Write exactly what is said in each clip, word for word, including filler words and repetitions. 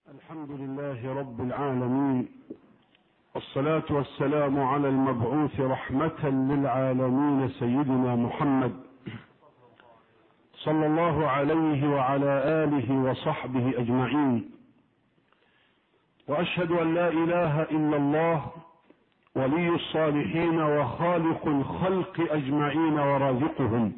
الحمد لله رب العالمين، والصلاة والسلام على المبعوث رحمة للعالمين سيدنا محمد صلى الله عليه وعلى آله وصحبه أجمعين. وأشهد أن لا إله إلا الله ولي الصالحين وخالق الخلق أجمعين ورازقهم.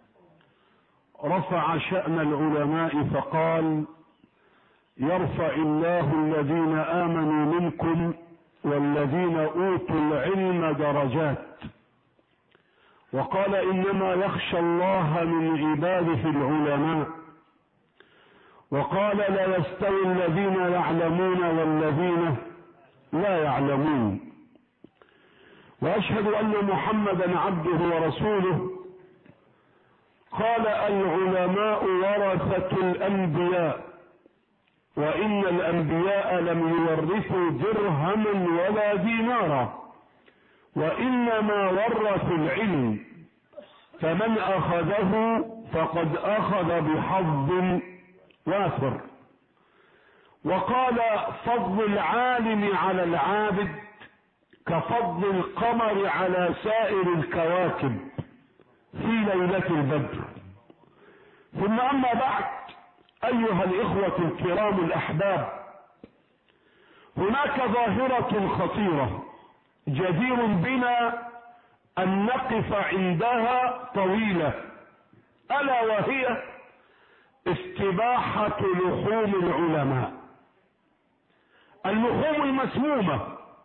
رفع شأن العلماء فقال: يرفع الله الذين آمنوا منكم والذين أوتوا العلم درجات. وقال: إنما يخشى الله من عباده العلماء. وقال: لا يستوي الذين يعلمون والذين لا يعلمون. وأشهد أن محمدا عبده ورسوله. قال: العلماء ورثة الأنبياء، وإن الأنبياء لم يورثوا درهما ولا دينارا، وإنما ورثوا العلم، فمن أخذه فقد أخذ بحظ وافر. وقال: فضل العالم على العابد كفضل القمر على سائر الكواكب في ليلة البدر. ثم أما بعد، أيها الإخوة الكرام الأحباب، هناك ظاهرة خطيرة جدير بنا أن نقف عندها طويلة، ألا وهي استباحة لحوم العلماء، اللحوم المسمومة.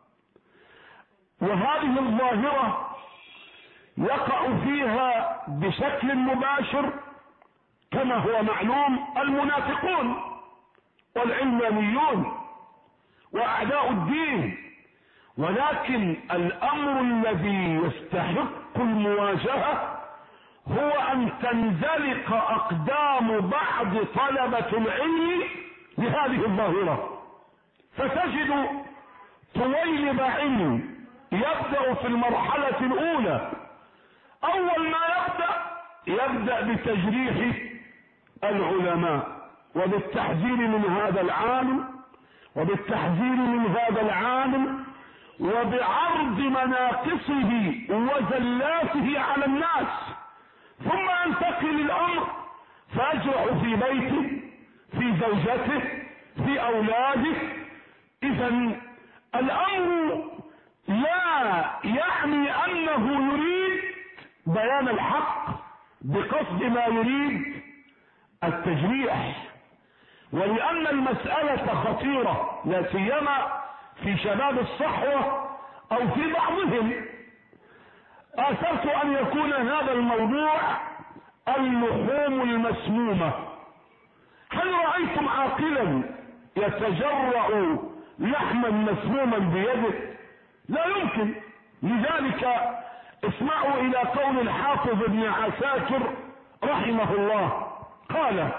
وهذه الظاهرة يقع فيها بشكل مباشر كما هو معلوم المنافقون والعلمانيون وأعداء الدين، ولكن الأمر الذي يستحق المواجهة هو أن تنزلق أقدام بعض طلبة العلم لهذه الظاهرة. فتجد طويلب علم يبدأ في المرحلة الأولى، أول ما يبدأ يبدأ بتجريح العلماء وبالتحذير من هذا العالم وبالتحذير من هذا العالم وبعرض مناقصه وزلاته على الناس، ثم ينتقل الأمر فيجرح في بيته، في زوجته، في أولاده. إذن الأمر لا يعني أنه يريد بيان الحق بقصد ما يريد التجريح، ولأن المسألة خطيرة لا سيما في شباب الصحوة أو في بعضهم. آثرت أن يكون هذا الموضوع اللحوم المسمومة. هل رأيتم عاقلا يتجرع لحما مسموما بيده؟ لا يمكن. لذلك اسمعوا إلى قول الحافظ ابن عساكر رحمه الله، قال: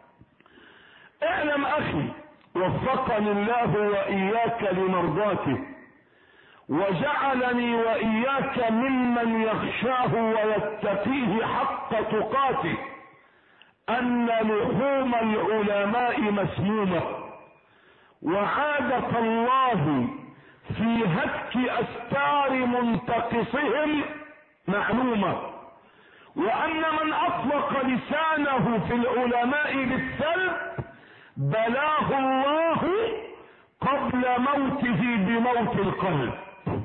اعلم أخي وفقني الله وإياك لمرضاته وجعلني وإياك ممن يخشاه ويتقيه حق تقاته أن لحوم العلماء مسمومة، وعادة الله في هتك أستار منتقصهم معلومة، وأن من أطلق لسانه في العلماء بالسلب بلاه الله قبل موته بموت القلب.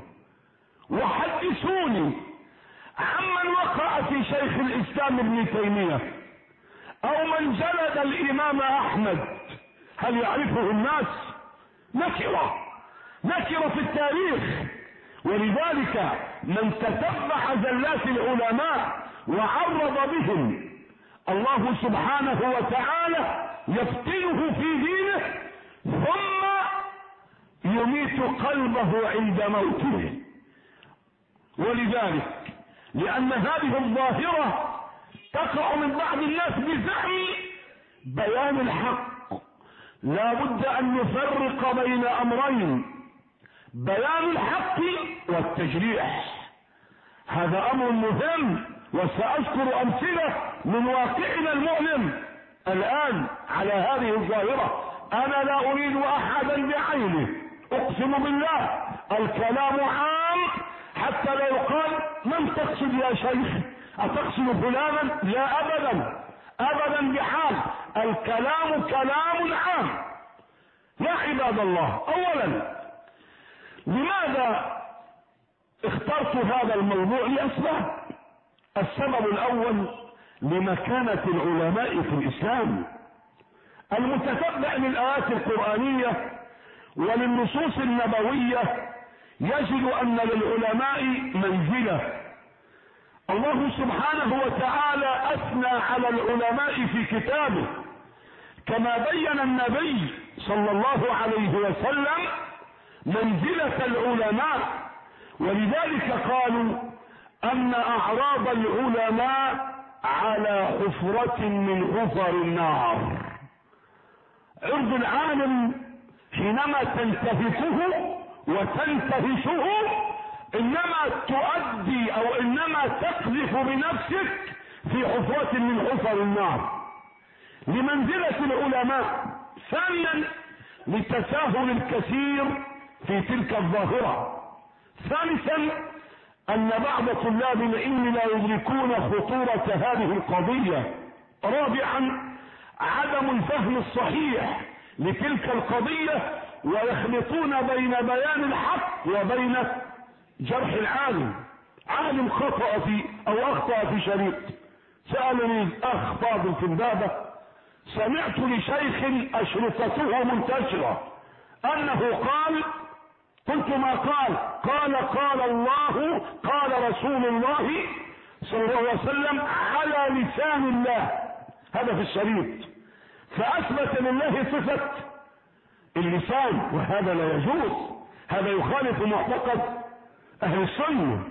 وحدثوني عمن وقع في شيخ الإسلام ابن تيمية أو من جلد الإمام أحمد، هل يعرفه الناس؟ نكرة نكرة في التاريخ. ولذلك من تتبع زلات العلماء وعرض بهم الله سبحانه وتعالى يفتنه في دينه ثم يميت قلبه عند موته. ولذلك لأن هذه الظاهرة تقع من بعض الناس بزعم بيان الحق، لا بد أن نفرق بين أمرين: بيان الحق والتجريح. هذا أمر مهم، وسأذكر أمثلة من واقعنا المؤلم الآن على هذه الظاهرة. انا لا اريد احدا بعينه، اقسم بالله الكلام عام حتى لا يقال من تقصد يا شيخ، اتقصد فلانا؟ لا ابدا ابدا بحال، الكلام كلام عام. يا عباد الله، اولا لماذا اخترت هذا الموضوع؟ لاسباب. السبب الاول لمكانة العلماء في الاسلام. المتتبع للآيات القرآنية وللنصوص النبوية يجد ان للعلماء منزلة. الله سبحانه وتعالى اثنى على العلماء في كتابه، كما بين النبي صلى الله عليه وسلم منزلة العلماء، ولذلك قالوا ان اعراض العلماء على حفرة من حفر النار. عرض العالم حينما تنتهكه وتنتهشه انما تؤدي او انما تقذف بنفسك في حفرة من حفر النار لمنزلة العلماء. ثانيا لتساهل الكثير في تلك الظاهرة. ثالثا ان بعض طلاب العلم لا يدركون خطورة هذه القضية. رابعا عدم الفهم الصحيح لتلك القضية، ويخلطون بين بيان الحق وبين جرح العالم. عالم خطأ في او اخطأ في شريط، سألني اخ فاضل في البابة، سمعت لشيخ اشرطته منتشرة انه قال، قلت ما قال؟ قال قال الله قال رسول الله صلى الله عليه وسلم على لسان الله، هذا في الشريط، فاثبت لله صفة اللسان، وهذا لا يجوز، هذا يخالف معتقد اهل السنة.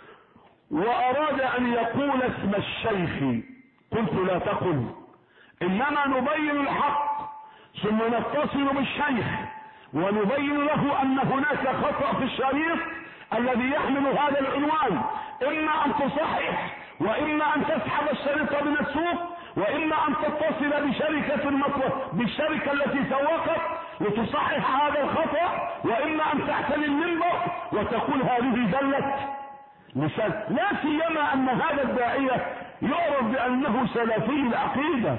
واراد ان يقول اسم الشيخ، قلت لا تقل، انما نبين الحق ثم نتصل بالشيخ ونبين له ان هناك خطأ في الشريط الذي يحمل هذا العنوان، اما ان تصحح واما ان تسحب الشريط من السوق، واما ان تتصل بشركة المطلب بالشركة التي سوقت لتصحح هذا الخطأ، واما ان تحتل المنبر وتقول هذه دلت لسان. لا سيما ان هذا الداعية يعرف بانه سلفي العقيدة.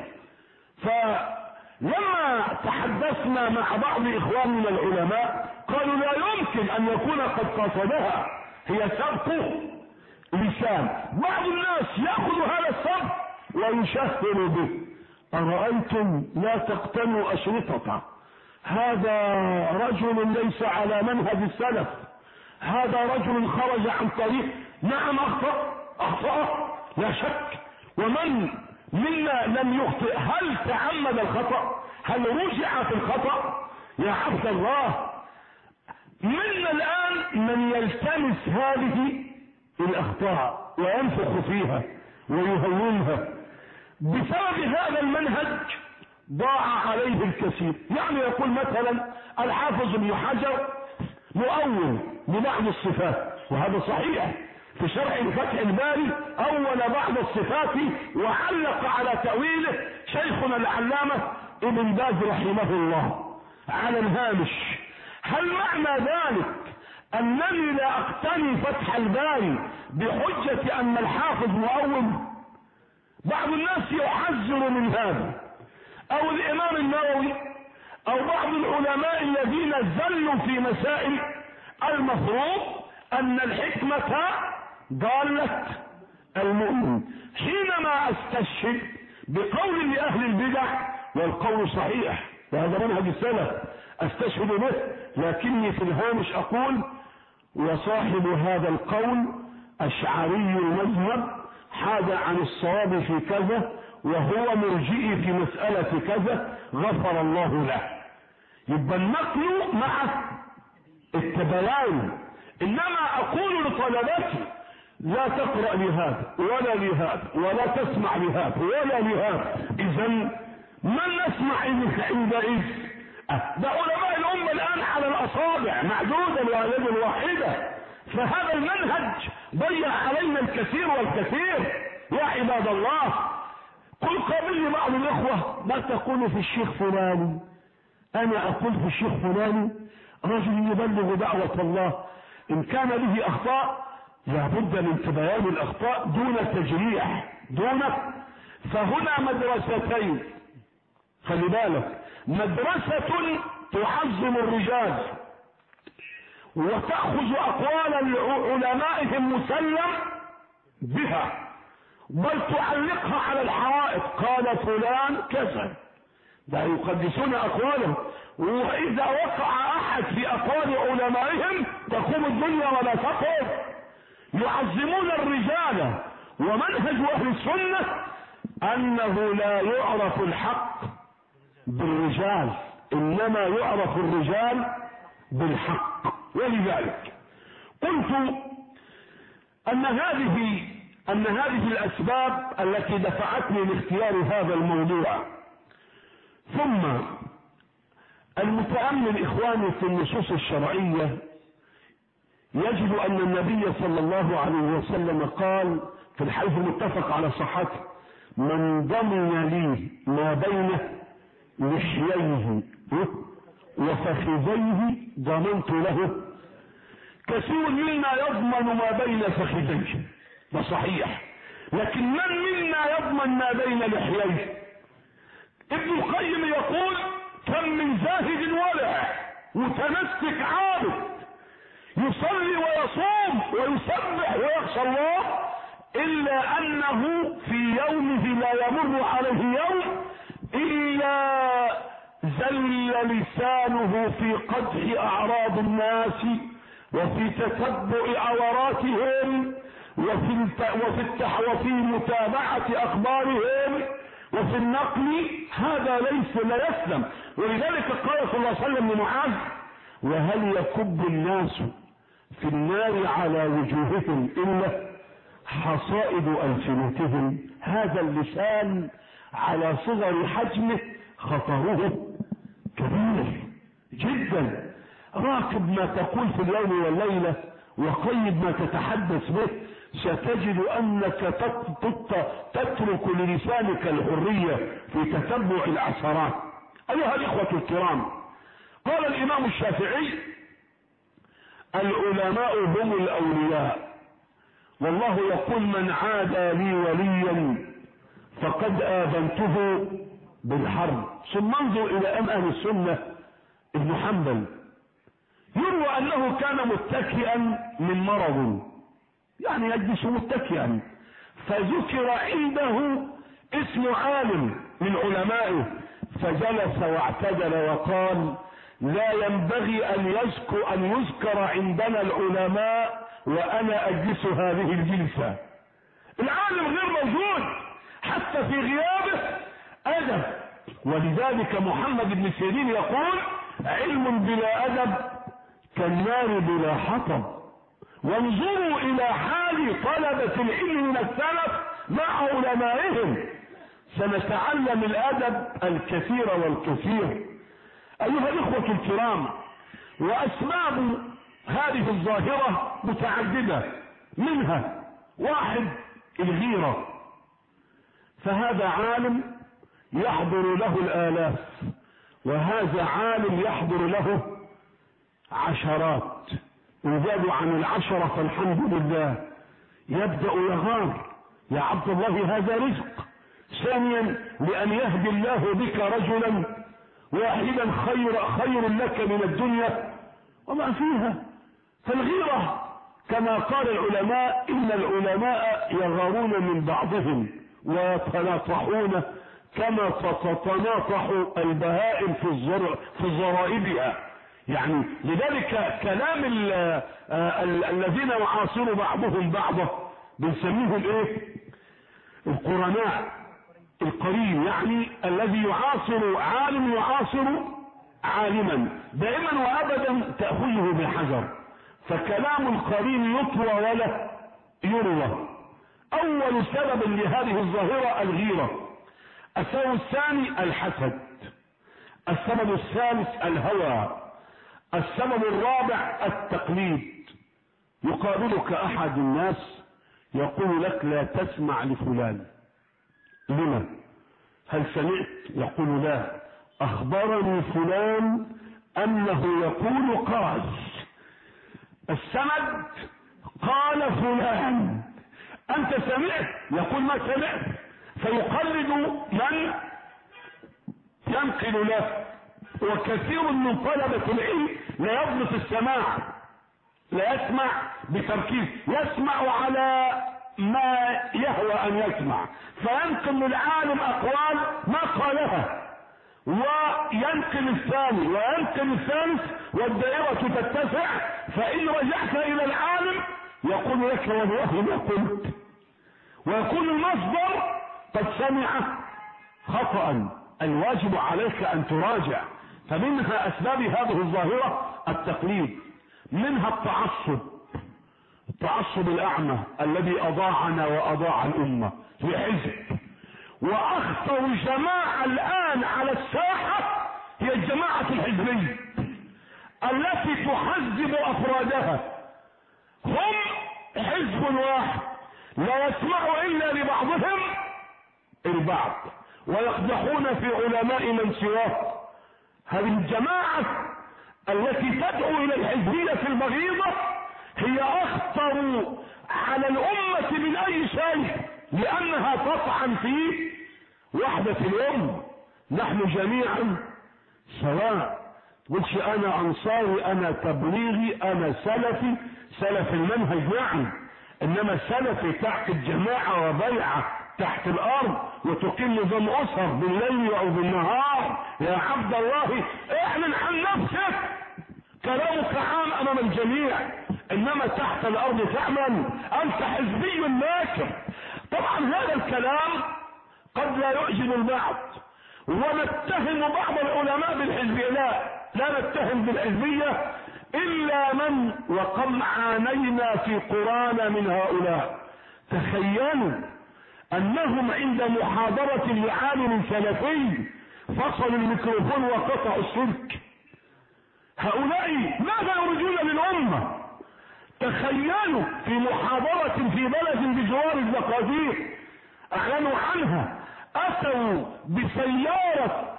فلما تحدثنا مع بعض اخواننا العلماء قالوا لا يمكن ان يكون قد قصدها، هي سبق لسان. بعض الناس ياخذ هذا السبق ويشهر به. أرأيتم لا تقتنوا أشرطة، هذا رجل ليس على منهج السلف، هذا رجل خرج عن طريق. نعم أخطأ أخطأ لا شك، ومن منا لم يخطئ؟ هل تعمد الخطأ؟ هل رجع في الخطأ؟ يا عبد الله، منا الآن من يلتمس هذه الأخطاء وينفخ فيها ويهونها. بسبب هذا المنهج ضاع عليه الكثير. يعني يقول مثلا الحافظ ابن حجر مؤول لبعض الصفات، وهذا صحيح، في شرح فتح الباري اول بعض الصفات وعلق على تأويله شيخنا العلامة ابن باز رحمه الله على الهامش. هل معنى ذلك انني لا اقتني فتح الباري بحجة ان الحافظ مؤول؟ بعض الناس يحذر من هذا، او الامام النووي او بعض العلماء الذين زلوا في مسائل. المفروض ان الحكمة ضالة المؤمن. حينما استشهد بقول لأهل البدع والقول صحيح وهذا منهج السلف استشهد به، لكني في الهامش اقول وصاحب هذا القول اشعري المذهب حاد عن الصواب في كذا وهو مرجئي في مسألة كذا غفر الله له. يبقى النقل مع التبيان. انما اقول لطلبتي لا تقرأ لهذا ولا لهذا ولا تسمع لهذا ولا لهذا. اذا من نسمع عندئذ؟ ده علماء الامة الان على الاصابع معدودة اليد الواحدة. فهذا المنهج ضيع علينا الكثير والكثير. يا عباد الله، قل قابلني بعض الاخوة ما تقول في الشيخ فلان؟ انا اقول في الشيخ فلان رجل يبلغ دعوة الله، ان كان به اخطاء لابد من تبيان الاخطاء دون تجريح دون. فهنا مدرستين، خلي بالك، مدرسة تعظم الرجال وتأخذ اقوال علمائهم مسلم بها، بل تعلقها على الحوائط، قال فلان كذا، لا يقدسون اقواله، واذا وقع احد في اقوال علمائهم تقوم الدنيا ولا تقوم. يعظمون الرجال، ومنهج اهل السنة انه لا يعرف الحق بالرجال، انما يعرف الرجال بالحق. ولذلك قلت ان هذه ان هذه الاسباب التي دفعتني لاختيار هذا الموضوع. ثم المتأمل اخواني في النصوص الشرعية يجد ان النبي صلى الله عليه وسلم قال في الحديث المتفق على صحته: من ضمن لي ما بين لحييه وفخذيه ضمنت له. كثير منا يضمن ما بين فخذيه، ده صحيح، لكن من منا يضمن ما بين لحييه؟ ابن القيم يقول: كم من زاهد ورع متمسك عابد يصلي ويصوم ويسبح ويخشى الله، الا انه في يومه لا يمر عليه يوم الا زل لسانه في قدح اعراض الناس وفي تتبع عوراتهم وفي وفي التح وفي متابعة اخبارهم وفي النقل. هذا ليس لا يسلم. ولذلك قال صلى الله عليه وسلم لمعاذ: وهل يكب الناس في النار على وجوههم الا حصائد السنتهم. هذا اللسان على صغر حجمه خطره كبير جدا. راقب ما تقول في اليوم والليلة وقيد ما تتحدث به، ستجد انك تترك للسانك الحرية في تتبع العثرات. ايها الاخوة الكرام، قال الامام الشافعي: العلماء هم الاولياء، والله يقول: من عادى لي وليا فقد آذنته بالحرب. ثم انظر الى ام اهل السنة ابن حنبل، يروى انه كان متكئا من مرض، يعني يجلس متكئا، فذكر عنده اسم عالم من علمائه فجلس واعتدل وقال: لا ينبغي ان يذكر ان يذكر عندنا العلماء وانا اجلس هذه الجلسة. العالم غير موجود حتى في غيابه ادب. ولذلك محمد بن سيرين يقول: علم بلا ادب كالنار بلا حطب. وانظروا الى حال طلبة العلم من السلف مع علمائهم، سنتعلم الادب الكثير والكثير. ايها الاخوة الكرام، واسباب هذه الظاهرة متعددة، منها: واحد، الغيرة، فهذا عالم يحضر له الالاف، وهذا عالم يحضر له عشرات، وزادوا عن العشرة فالحمد لله. يبدأ يغار: يا عبد الله هذا رزق. ثانيا، لأن يهدي الله بك رجلا واحدا خير خير لك من الدنيا وما فيها. فالغيرة كما قال العلماء: إن العلماء يغارون من بعضهم ويتناطحون كما تتناطح البهائم في الزرع في زرائبها. يعني لذلك كلام ال ال الذين يعاصروا بعضهم بعضا بنسميهم ايه؟ القرناء، القرين، يعني الذي يعاصر عالم يعاصر عالما دائما وابدا تأخذه بالحجر. فكلام القرين يطوى ولا يروى. اول سبب لهذه الظاهرة الغيرة. السبب الثاني الحسد. السبب الثالث الهوى. السبب الرابع التقليد. يقابلك احد الناس يقول لك: لا تسمع لفلان. لما؟ هل سمعت؟ يقول: لا. اخبرني فلان انه يقول قال، السند قال فلان، انت سمعت؟ يقول ما سمعت، فيقلد من ينقل له. وكثير من طلبة العلم لا يضبط السماع، لا يسمع بتركيز، يسمع على ما يهوى ان يسمع، فينقل للعالم اقوال ما قالها، وينقل الثاني وينقل الثالث، والدائرة تتسع، فإن رجعت إلى العالم يقول لك والله ما قلت، ويكون المصدر قد سمع خطأ. الواجب عليك أن تراجع. فمنها أسباب هذه الظاهرة التقليد، منها التعصب، التعصب الأعمى الذي أضاعنا وأضاع الأمة في حزب. وأخطر جماعة الآن على الساحة هي الجماعة الحزبية التي تحزب أفرادها، هم حزب واحد لا يسمع إلا لبعضهم البعض، ويقدحون في علماء من سواه. هذه الجماعة التي تدعو إلى الحزبية البغيضة هي أخطر على الأمة من أي شيء، لأنها تطعن في وحدة الأمة. نحن جميعا سواء، قلتش أنا أنصاري، أنا تبليغي، أنا سلفي، سلف المنهج نعم، إنما سلفي تعقد جماعة وبيعة تحت الأرض وتقيم نظام أسر بالليل أو بالنهار. يا عبد الله اعلن عن نفسك، كلامك عام أمام الجميع، إنما تحت الأرض تعمل، أنت حزبي ماكر. طبعا هذا الكلام قد لا يعجب البعض، ونتهم بعض العلماء بالحزبية. لا لا نتهم بالحزبية إلا من وقد عانينا في قرانا من هؤلاء. تخيلوا أنهم عند محاضرة لعالم سلفي فصلوا الميكروفون وقطعوا السلك. هؤلاء ماذا يريدون للأمة؟ تخيلوا في محاضرة في بلد بجوار الزقازيق اعلنوا عنها، اتوا بسيارة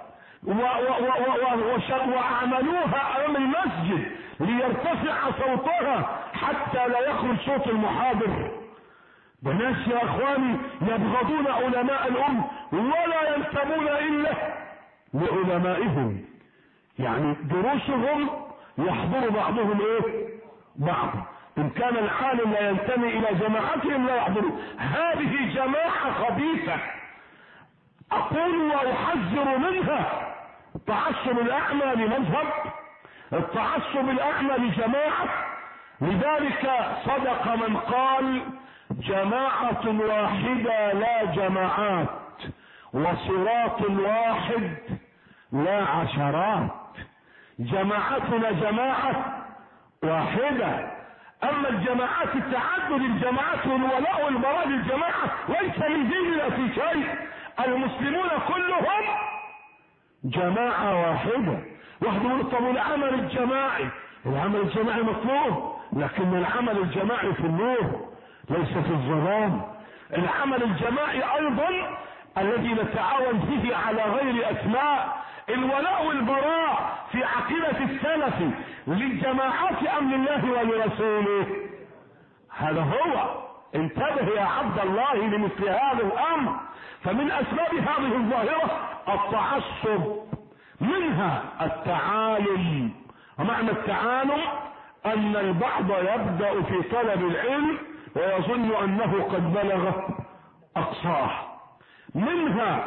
وعملوها امام المسجد ليرتفع صوتها حتى لا يخرج صوت المحاضر. بناس يا اخواني يبغضون علماء الام ولا ينتمون الا لعلمائهم، يعني دروسهم يحضر بعضهم ايه بعض. ان كان العالم لا ينتمي الى جماعتهم لا يحضروا. هذه جماعة خبيثة اقول واحذر منها. التعصب الاعمى لمذهب، التعصب الاعمى لجماعة. لذلك صدق من قال جماعة واحدة لا جماعات، وصراط واحد لا عشرات. جماعتنا جماعة واحدة، اما الجماعات التعدد الجماعات والولاء والبراء للجماعة ليس من ديننا في شيء. المسلمون كلهم جماعة واحدة. واحد يقول طب العمل الجماعي، العمل الجماعي مطلوب، لكن العمل الجماعي في النور ليس في الظلام. العمل الجماعي ايضا الذي نتعاون فيه على غير اسماء. الولاء والبراء في عقيدة السلف للجماعات ام لله ولرسوله؟ هذا هو. انتبه يا عبد الله لمثل هذا الامر. فمن اسباب هذه الظاهرة التعصب، منها التعالم. ومعنى التعالم ان البعض يبدأ في طلب العلم ويظن انه قد بلغ اقصاه. منها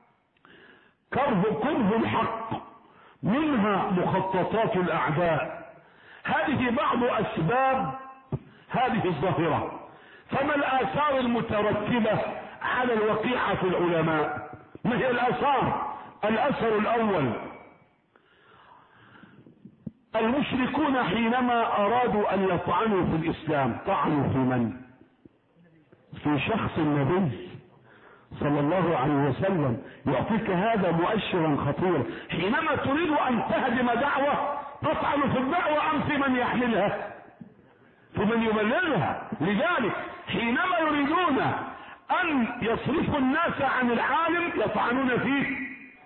كره كره الحق، منها مخططات الاعداء. هذه بعض اسباب هذه الظاهرة. فما الاثار المترتبة على الوقيعة في العلماء؟ ما هي الاثار؟ الاثر الاول، المشركون حينما ارادوا ان يطعنوا في الاسلام طعنوا في من؟ في شخص النبي صلى الله عليه وسلم. يعطيك هذا مؤشرا خطيرا. حينما تريد ان تهدم دعوة تطعن في الدعوة ام في من يحملها؟ في من يبلغها. لذلك حينما يريدون ان يصرفوا الناس عن العالم يطعنون فيه.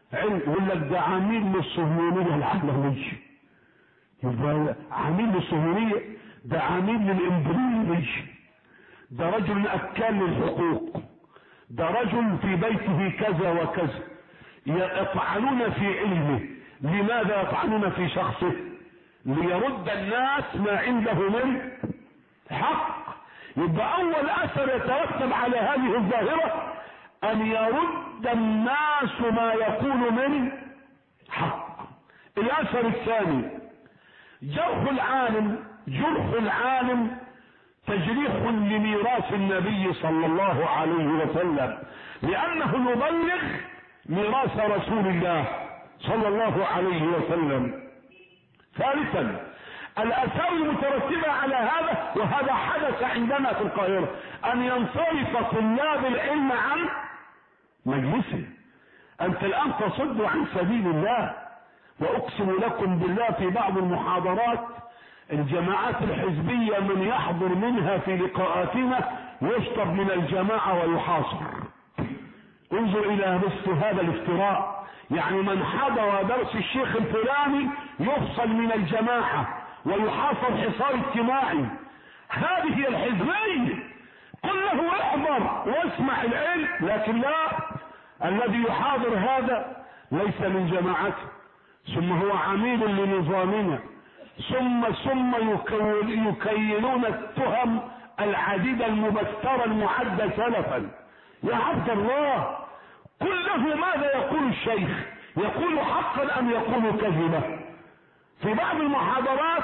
علم. يقول لك ده عميل للصهيونية العالمية، يبقى عميل للصهيونية، ده عميل للإمبريالية، ده رجل أكال للحقوق، ده رجل في بيته كذا وكذا، يطعنون في علمه. لماذا يطعنون في شخصه؟ ليرد الناس ما عنده من حق. يبقى أول أثر يترتب على هذه الظاهرة أن يرد الناس ما يكون من حق. الأثر الثاني جرح العالم، جرح العالم تجريح لميراث النبي صلى الله عليه وسلم، لأنه يبلغ ميراث رسول الله صلى الله عليه وسلم. ثالثا الآثار المترتبة على هذا، وهذا حدث عندنا في القاهرة، أن ينصرف طلاب العلم عن مجلسه. أنت الآن تصد عن سبيل الله. وأقسم لكم بالله في بعض المحاضرات الجماعات الحزبية من يحضر منها في لقاءاتنا يشطب من الجماعة ويحاصر. انظر إلى مثل هذا الافتراء، يعني من حضر درس الشيخ الفلاني يفصل من الجماعة ويحاصر حصار اجتماعي. هذه هي الحزبية. قل له احضر واسمع العلم، لكن لا، الذي يحاضر هذا ليس من جماعته، ثم هو عميل لنظامنا، ثم ثم يكيلون التهم العديدة المبترة المعدة سلفا. يا عبد الله، قل له ماذا يقول الشيخ، يقول حقا ام يقول كذبا؟ في بعض المحاضرات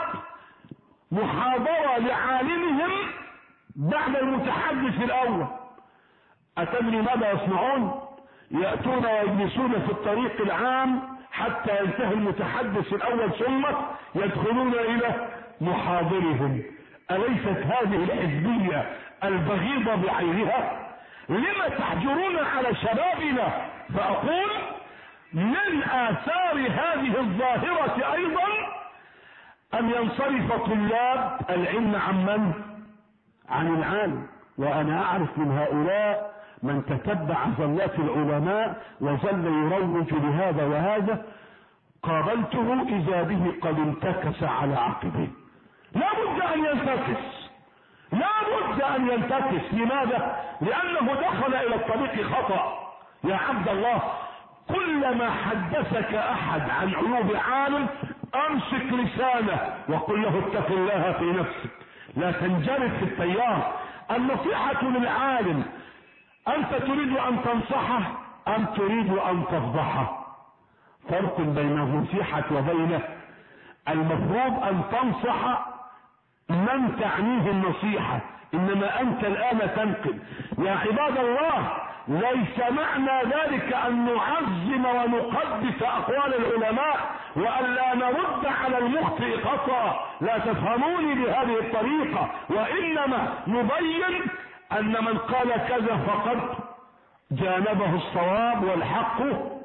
محاضرة لعالمهم بعد المتحدث الاول، اتدري ماذا يصنعون؟ يأتون ويجلسون في الطريق العام حتى ينتهي المتحدث الاول ثم يدخلون الى محاضرهم. اليست هذه الحزبية البغيضة بعينها؟ لما تحجرون على شبابنا؟ فأقول من آثار هذه الظاهرة أيضا أن ينصرف طلاب العلم عن من؟ عن العالم. وأنا أعرف من هؤلاء من تتبع زلات العلماء وظل يروج لهذا وهذا، قابلته إذا به قد انتكس على عقبه. لا بد أن ينتكس، لا بد أن ينتكس. لماذا؟ لأنه دخل إلى الطريق خطأ. يا عبد الله، كلما حدثك أحد عن عيوب عالم أمسك لسانه وقل له اتق الله في نفسك، لا تنجرف في التيار. النصيحة للعالم، أنت تريد أن تنصحه أم تريد أن تفضحه؟ فرق بين النصيحة وبين المفروض أن تنصح من تعنيه النصيحة، إنما أنت الآن تنقل. يا عباد الله، ليس معنى ذلك أن نعظم ونقدس أقوال العلماء وأن لا نرد على المخطئ خطأ، لا تفهموني بهذه الطريقة، وإنما نبين أن من قال كذا فقد جانبه الصواب والحق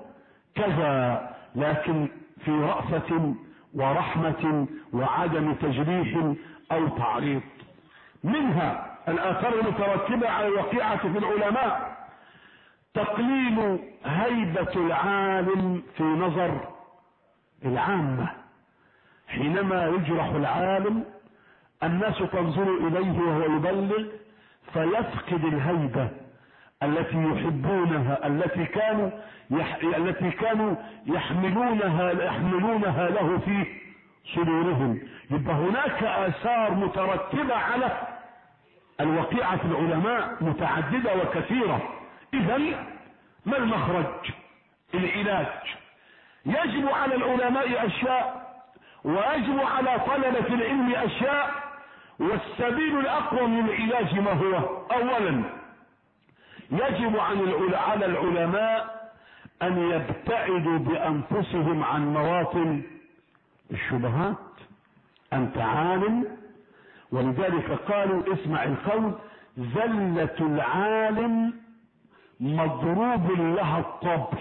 كذا، لكن في رأفة ورحمة وعدم تجريح أو تعريض. منها الآثار المترتبة على الوقيعة في العلماء تقليل هيبة العالم في نظر العامة. حينما يجرح العالم الناس تنظر إليه وهو يبلغ فيفقد الهيبة التي يحبونها، التي كانوا يح... التي كانوا يحملونها يحملونها له في صدورهم. يبقى هناك آثار مترتبة على الوقيعة في العلماء متعددة وكثيرة. إذن ما المخرج؟ العلاج. يجب على العلماء أشياء ويجب على طلبة العلم أشياء، والسبيل الأقوى من العلاج ما هو؟ أولا يجب على العلماء أن يبتعدوا بأنفسهم عن مواطن الشبهات. أنت عالم، ولذلك قالوا اسمع القول: زلة العالم مضروب لها الطبل.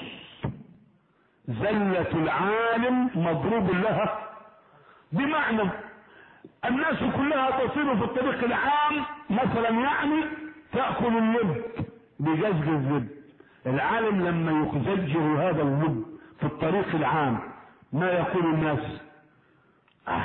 زلة العالم مضروب لها، بمعنى الناس كلها تصير في الطريق العام مثلا، يعني تأكل اللب بجزج الزب. العالم لما يزجر هذا اللب في الطريق العام ما يقول الناس؟ آه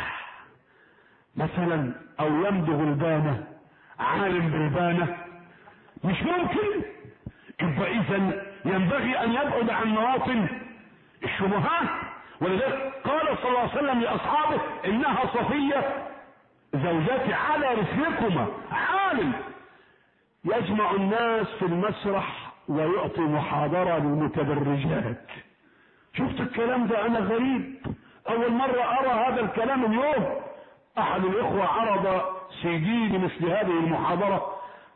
مثلا او يمدغ البانة، عالم بالبانة، مش ممكن. يبقى اذا ينبغي ان يبعد عن مواطن الشبهات. ولذلك قال صلى الله عليه وسلم لاصحابه انها صفية زوجاتي على رسلكما، عالم يجمع الناس في المسرح ويعطي محاضرة للمتبرجات. شفت الكلام ده؟ انا غريب، اول مرة ارى هذا الكلام اليوم. احد الاخوة عرض سيدي لمثل هذه المحاضرة،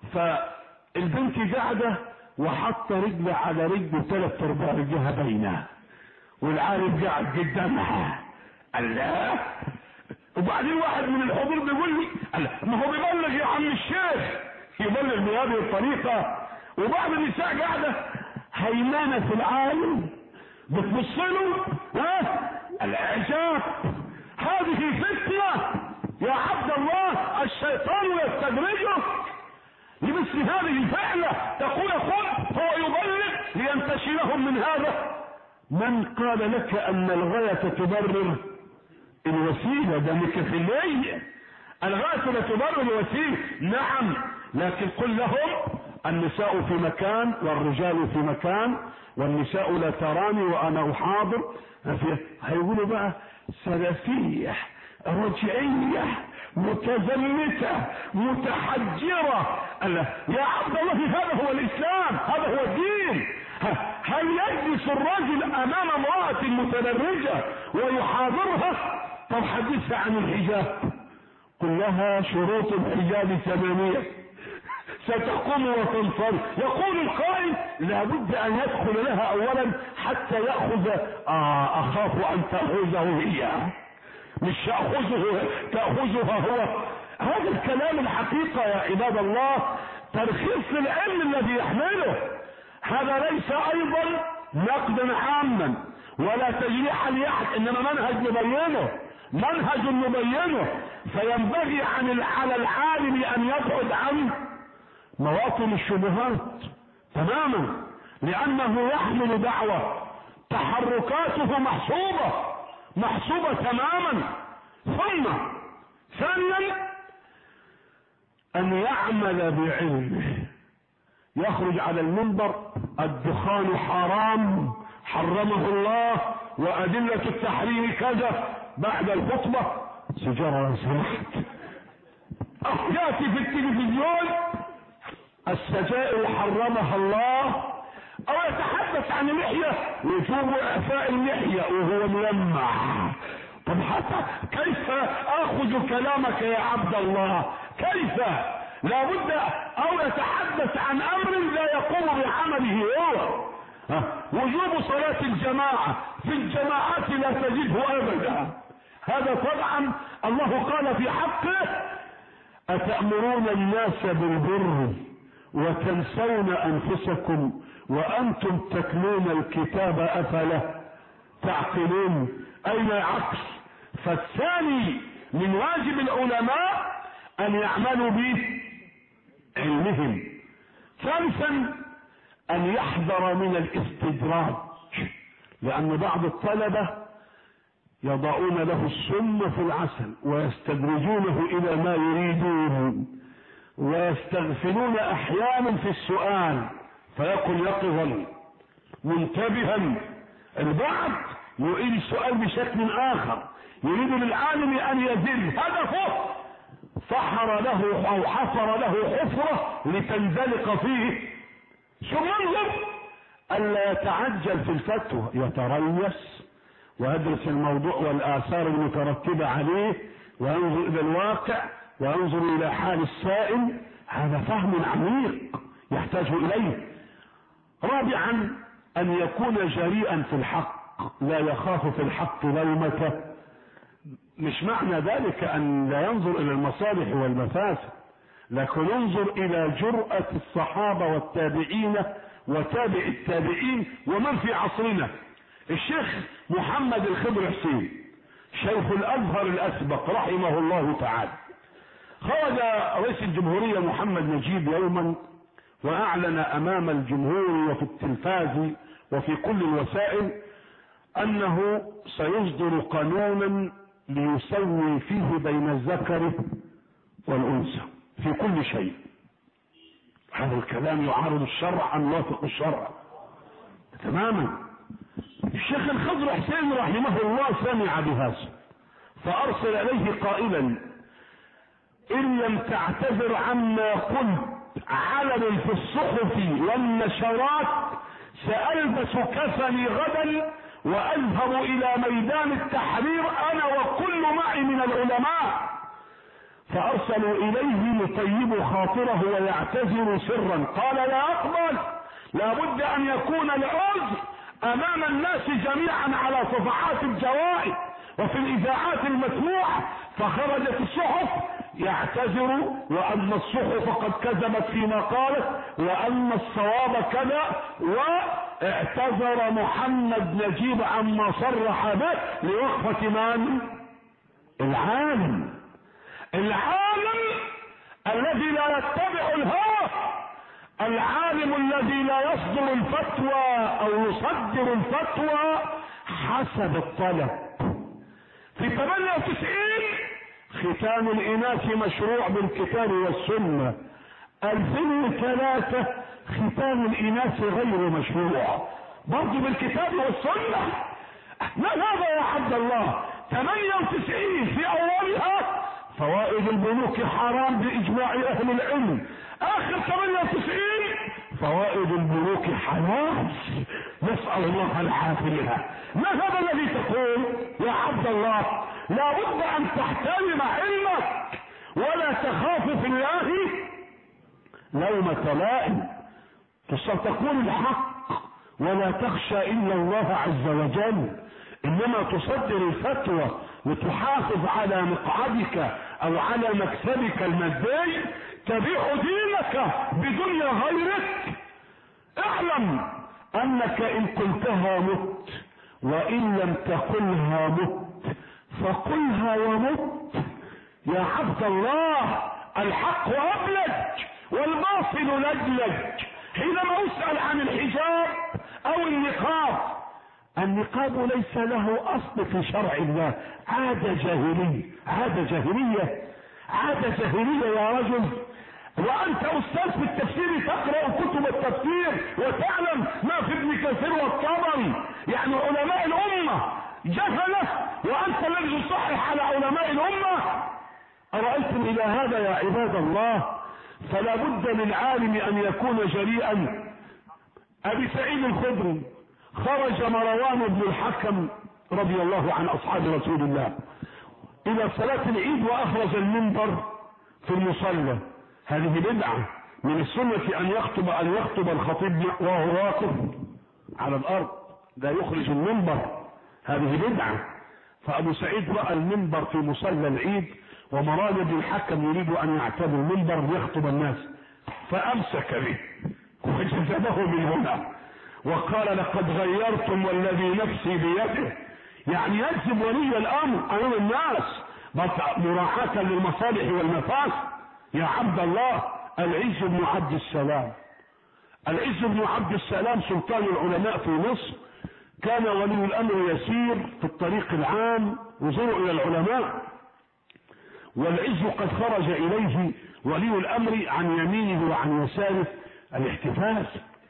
فالبنت قاعدة وحط رجل على رجل ثلاث ارباع رجلها بينها، والعالم قاعد قدامها. الله. وبعدين واحد من الحضور بيقول لي الله، ما هو بيبلغ يا عم الشيخ، يبلغ بهذه الطريقة. وبعض النساء قاعدة هيمانة في العالم بتبص له. ها العجاب، هذه فتنة يا عبد الله، الشيطان يستدرجك لمثل هذه الفعلة. تقول خذ، هو يبلغ لينتشلهم من هذا. من قال لك ان الغاية تبرر الوسيلة؟ ده مكفلية. الغاية لا تبرر الوسيلة، نعم، لكن قل لهم النساء في مكان والرجال في مكان، والنساء لا تراني وانا احاضر. هيقولوا بقى سلفية رجعية متزمتة متحجرة. الله يا عبد الله، هذا هو الاسلام، هذا هو الدين. هل يجلس الرجل امام امرأة متبرجة ويحاضرها؟ طب حدثها عن الحجاب، قل لها شروط الحجاب ثمانية ستقوم وتنصرف. يقول القائل لابد ان يدخل لها اولا حتى يأخذ. آه اخاف ان تأخذه هي، مش يأخذه تأخذها هو. هذا الكلام الحقيقة يا عباد الله ترخيص للعلم الذي يحمله. هذا ليس ايضا نقدا عاما ولا تجريحا لاحد، انما منهج نبينه، منهج نبينه. فينبغي عن على العالم ان يبعد عن مواطن الشبهات تماما، لانه يحمل دعوة تحركاته محسوبة محسوبة تماما. ثم ثانيا ان يعمل بعلمه. يخرج على المنبر الدخان حرام حرمه الله وادلة التحريم كذا، بعد الخطبة سجارة لو سمحت. ياتي في التلفزيون السجائر حرمها الله، او يتحدث عن اللحية ويجوب اعفاء اللحية وهو ملمع. طب حتى كيف اخذ كلامك يا عبد الله؟ كيف؟ لابد او يتحدث عن امر لا يقوم بعمله هو. وجوب صلاة الجماعة في الجماعات لا تجده ابدا. هذا طبعا الله قال في حقه اتأمرون الناس بالبر وتنسون انفسكم وانتم تتلون الكتاب افلا تعقلون. اين العقل؟ فالثاني من واجب العلماء ان يعملوا بعلمهم. ثالثا ان يحذر من الاستدراج، لان بعض الطلبة يضعون له السم في العسل ويستدرجونه الى ما يريدون، ويستغفلون احيانا في السؤال، فيقول يقظا منتبها. البعض يعيد السؤال بشكل اخر، يريد للعالم ان يزل هدفه، فحر له او حفر له حفرة لتنزلق فيه. ثم ينظر الا يتعجل في الفتوى، يتريث ويدرس الموضوع والاثار المترتبة عليه، وينظر الى الواقع وينظر الى حال السائل. هذا فهم عميق يحتاج اليه. رابعا ان يكون جريئا في الحق، لا يخاف في الحق لومة. مش معنى ذلك ان لا ينظر الى المصالح والمفاسد، لكن ينظر الى جرأة الصحابة والتابعين وتابع التابعين ومن في عصرنا. الشيخ محمد الخضر حسين شيخ الازهر الاسبق رحمه الله تعالى، خرج رئيس الجمهورية محمد نجيب يوما واعلن امام الجمهور وفي التلفاز وفي كل الوسائل انه سيصدر قانونا ليسوي فيه بين الذكر والانثى في كل شيء. هذا الكلام يعارض الشرع ام يوافق الشرع؟ تماما. الشيخ الخضر حسين رحمه الله سمع بهذا فارسل اليه قائلا: ان لم تعتذر عما قلت علنا في الصحف والنشرات سألبس كفني غدا واذهب الى ميدان التحرير انا وكل معي من العلماء. فارسلوا اليه يطيب خاطره ويعتذر سرا. قال: لا اقبل، لا بد ان يكون العذر امام الناس جميعا على صفحات الجوائز وفي الاذاعات المسموعه. فخرجت الصحف يعتذر وان الصحف قد كذبت فيما قالت وان الصواب كذا، واعتذر محمد نجيب عما صرح به لوقفة من؟ العالم العالم الذي لا يتبع الهوى، العالم الذي لا يصدر الفتوى او يصدر الفتوى حسب الطلب. في ثمانية وتسعين ختان الاناث مشروع بالكتاب والسنة. ألفين وثلاثة ختان الاناث غير مشروع برضو بالكتاب والسنة. ما هذا يا عبد الله؟ ثمانية وتسعين في اولها فوائد البنوك حرام باجماع اهل العلم. اخر ثمانية وتسعين فوائد البنوك حلال، نسأل الله العافية. ما هذا الذي تقول يا عبد الله؟ لا بد ان تحترم علمك ولا تخاف في الله لومة لائم. تقول الحق ولا تخشى الا الله عز وجل، انما تصدر الفتوى وتحافظ على مقعدك او على مكسبك المادي، تبيع دينك بدنيا غيرك. اعلم انك ان قلتها مت وان لم تقلها مت، فقلها ومت يا عبد الله. الحق ابلج والباطل لجلج. حينما اسأل عن الحجاب او النقاب، النقاب ليس له اصل في شرع الله، عادة جاهلية. عادة جاهلية عادة جاهلية يا رجل، وانت استاذ في التفسير تقرأ كتب التفسير وتعلم ما في ابن كثير والطبري، يعني علماء الامة جهلة وانت الذي تصحح على علماء الامة. أرأيتم الى هذا يا عباد الله؟ فلا بد للعالم ان يكون جريئا. ابي سعيد الخدري خرج مروان بن الحكم رضي الله عن اصحاب رسول الله الى صلاة العيد واخرج المنبر في المصلى. هذه بدعة. من السنة ان يخطب ان يخطب الخطيب وهو واقف على الارض، لا يخرج المنبر، هذه بدعة. فابو سعيد رأى المنبر في مصلى العيد ومروان بن الحكم يريد ان يعتاد المنبر ليخطب الناس، فامسك به وجذبه من هنا وقال: لقد غيرتم والذي نفسي بيده. يعني يجذب ولي الامر امام الناس مراعاة للمصالح والمفاسد. يا عبد الله، العز بن عبد السلام العز بن عبد السلام سلطان العلماء في مصر، كان ولي الامر يسير في الطريق العام يزور الى العلماء، والعز قد خرج اليه ولي الامر عن يمينه وعن يساره الاحتفاز،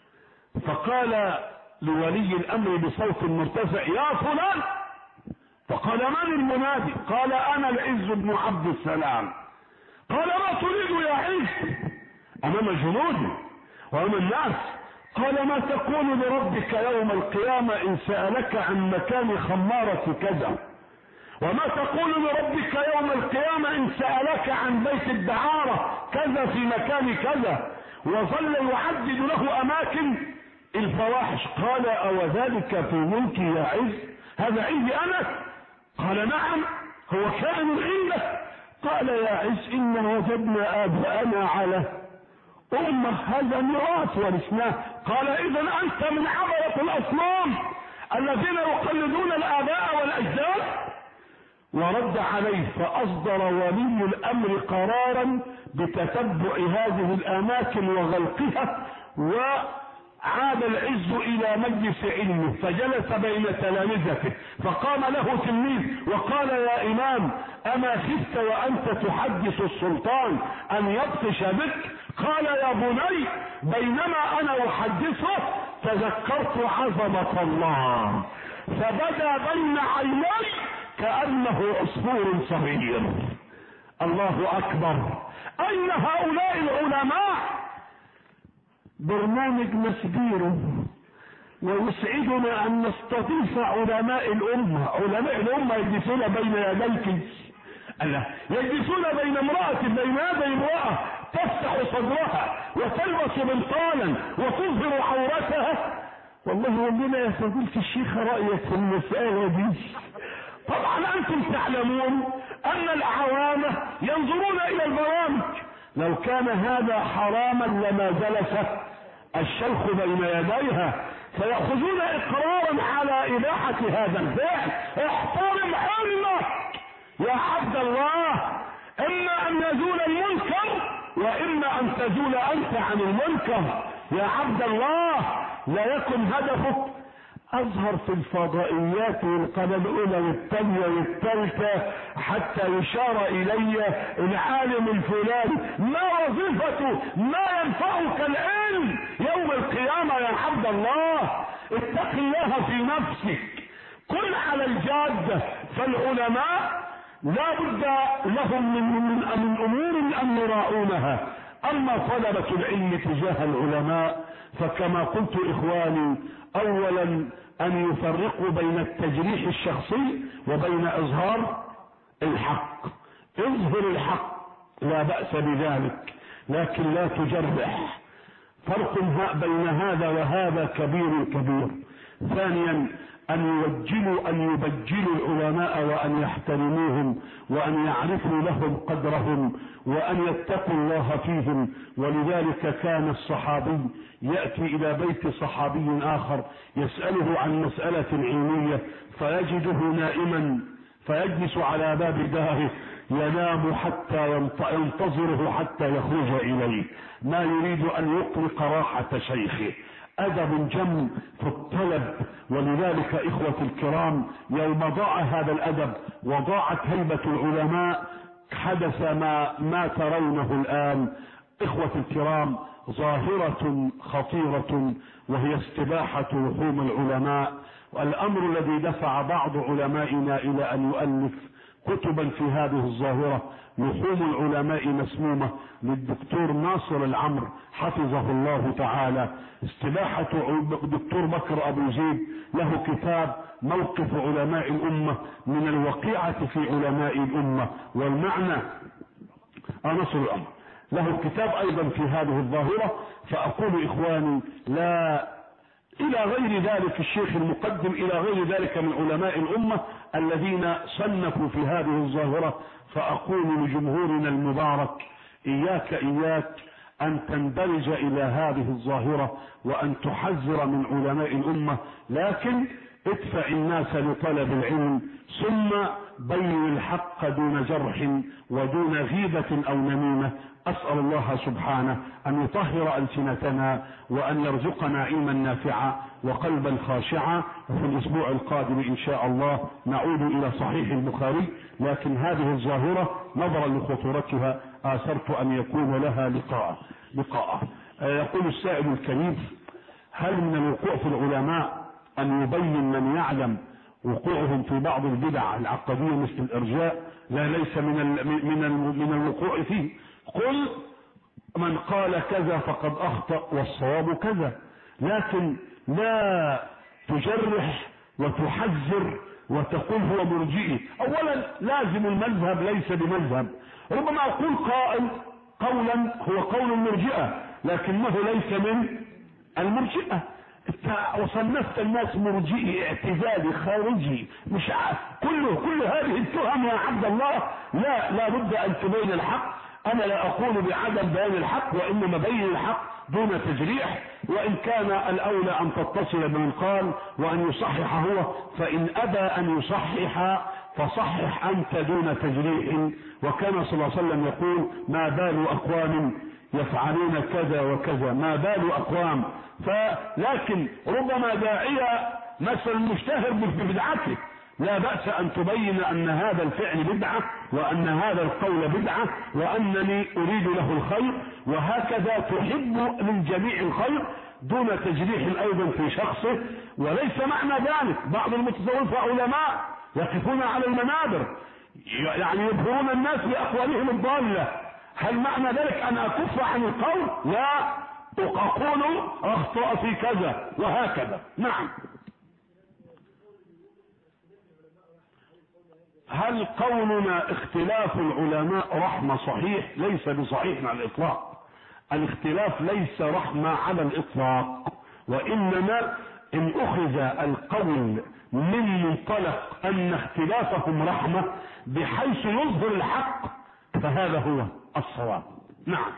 فقال لولي الامر بصوت مرتفع: يا فلان. فقال: من المنادي؟ قال: انا العز بن عبد السلام. قال: ما تريد يا عز؟ امام جنودي وامام الناس. قال: ما تقول لربك يوم القيامة ان سألك عن مكان خمارة كذا؟ وما تقول لربك يوم القيامة ان سألك عن بيت الدعارة كذا في مكان كذا؟ وظل يعدد له اماكن الفواحش. قال: او ذلك في ملكي يا عز؟ هذا عندي انا؟ قال: نعم، هو كائن عندك. قال: يا عز، إن وجدنا آباءنا على أمة، هذا ميراث ورثناه. قال: إذا أنت من عبرة الأصنام الذين يقلدون الآباء والأجداد. ورد عليه، فأصدر ولي الأمر قرارا بتتبع هذه الأماكن وغلقها عاد العز الى مجلس علمه فجلس بين تلامذته، فقام له تلميذ وقال يا امام اما خفت وانت تحدث السلطان ان يبطش بك؟ قال يا بني بينما انا احدثه تذكرت عظمة الله فبدا بين عيني كأنه عصفور صغير. الله اكبر. اين هؤلاء العلماء؟ برنامج مسبيره ويسعدنا ان نستضيف علماء الامة. علماء الامة يجلسون بين يديك، الله يجلسون بين امرأة بين يدي امرأة تفتح صدرها وتلبس بنطالا وتظهر عورتها. والله يقول لنا يا فضيلة الشيخ رأيك في المسألة دي؟ طبعا انتم تعلمون ان العوام ينظرون الى البرامج. لو كان هذا حراما لما جلس الشيخ بين يديها، فيأخذون اقرارا على اباحة هذا الفعل. احترم علمك يا عبد الله، اما ان يزول المنكر واما ان تزول انت عن المنكر. يا عبد الله لا يكن هدفك اظهر في الفضائيات والقناة الاولى والثانية والثالثة حتى يشار الي العالم الفلاني. ما وظيفته؟ ما ينفعك العلم يوم القيامة يا عبد الله؟ اتق الله في نفسك، كن على الجادة. فالعلماء لا بد لهم من, من, من امور ان يراعونها. اما طلبة العلم تجاه العلماء فكما قلت اخواني، اولا ان يفرقوا بين التجريح الشخصي وبين اظهار الحق. اظهر الحق لا بأس بذلك، لكن لا تجرح. فرق بين هذا وهذا كبير كبير. ثانيا ان يوجلوا ان يبجلوا العلماء وان يحترموهم وان يعرفوا لهم قدرهم وان يتقوا الله فيهم. ولذلك كان الصحابي يأتي الى بيت صحابي اخر يسأله عن مسألة علمية فيجده نائما فيجلس على باب داره ينام حتى ينتظره حتى يخرج اليه، ما يريد ان يطلق راحة شيخه. ادب جم في الطلب. ولذلك اخوة الكرام يوم ضاع هذا الادب وضاعت هيبة العلماء حدث ما ما ترونه الان. اخوة الكرام ظاهرة خطيرة وهي استباحة لحوم العلماء، والامر الذي دفع بعض علمائنا الى ان يؤلف كتبا في هذه الظاهرة. لحوم العلماء مسمومة للدكتور ناصر العمر حفظه الله تعالى. استباحة الدكتور بكر ابو زيد له كتاب موقف علماء الامة من الوقيعة في علماء الامة والمعنى. ناصر العمر له كتاب ايضا في هذه الظاهرة. فاقول اخواني لا الى غير ذلك الشيخ المقدم الى غير ذلك من علماء الامة الذين صنفوا في هذه الظاهرة. فاقول لجمهورنا المبارك اياك اياك ان تندرج الى هذه الظاهرة وان تحذر من علماء الامة، لكن ادفع الناس لطلب العلم ثم بين الحق دون جرح ودون غيبة او نميمة. اسأل الله سبحانه ان يطهر السنتنا وان يرزقنا علما نافعا وقلبا خاشعا. وفي الاسبوع القادم ان شاء الله نعود الى صحيح البخاري، لكن هذه الظاهرة نظرا لخطورتها اثرت ان يكون لها لقاء لقاء يقول السائل الكريم: هل من الوقوع في العلماء ان يبين من يعلم وقوعهم في بعض البدع العقدية مثل الارجاء؟ لا، ليس من ال من ال من الوقوع فيه. قل من قال كذا فقد اخطأ والصواب كذا، لكن لا تجرح وتحذر وتقول هو مرجئي. اولا لازم المذهب ليس بمذهب. ربما اقول قائل قولا هو قول المرجئة لكنه ليس من المرجئة، وصنفت الناس مرجئي اعتزالي خارجي مش عارف كله كل هذه التهم يا عبد الله. لا لا بد ان تبين الحق. انا لا اقول بعدم بيان الحق وانما بين الحق دون تجريح، وان كان الاولى ان تتصل بمن قال وان يصحح هو، فان ابى ان يصحح فصحح انت دون تجريح. وكان صلى الله عليه وسلم يقول: ما بال اقوام يفعلون كذا وكذا، ما بال أقوام. فلكن ربما داعية مثلا مشتهر ببدعته، لا بأس أن تبين أن هذا الفعل بدعة، وأن هذا القول بدعة، وأنني أريد له الخير، وهكذا تحب للجميع الخير دون تجريح أيضا في شخصه. وليس معنى ذلك بعض المتصوفة علماء يقفون على المنابر يعني يظهرون الناس بأقوالهم الضالة، هل معنى ذلك أن أكف عن القول؟ لا، أقول أخطأ في كذا وهكذا. نعم. هل قولنا اختلاف العلماء رحمة صحيح؟ ليس بصحيح على الإطلاق. الاختلاف ليس رحمة على الإطلاق، وإنما إن أخذ القول من منطلق أن اختلافهم رحمة بحيث يظهر الحق فهذا هو الصواب. نعم.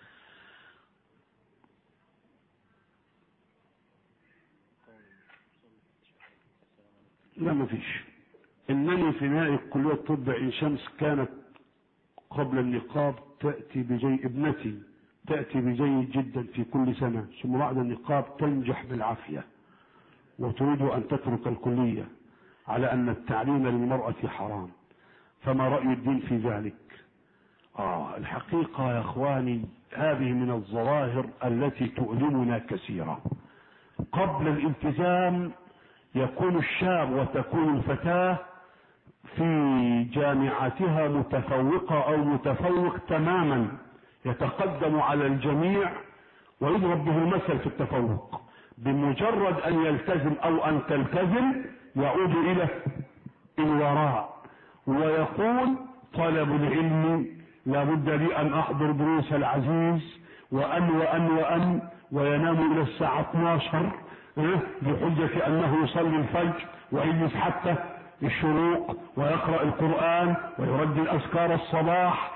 لا ما فيش. إنني في نهاية كلية طب عين شمس كانت قبل النقاب تأتي بجي ابنتي تأتي بجيد جدا في كل سنة، ثم بعد النقاب تنجح بالعافية وتريد أن تترك الكلية على أن التعليم للمرأة حرام، فما رأي الدين في ذلك؟ آه الحقيقة يا أخواني هذه من الظواهر التي تؤلمنا كثيرا. قبل الالتزام يكون الشاب وتكون الفتاة في جامعاتها متفوقة أو متفوق تماما، يتقدم على الجميع ويضرب به المثل في التفوق. بمجرد أن يلتزم أو أن تلتزم يعود إلى الوراء ويقول طلب العلم لابد لي أن أحضر دروس العزيز وأن وأن وأن وينام إلى الساعة اثناشر بحجة أنه يصلي الفجر ويجلس حتى الشروق ويقرأ القرآن ويردد أذكار الصباح،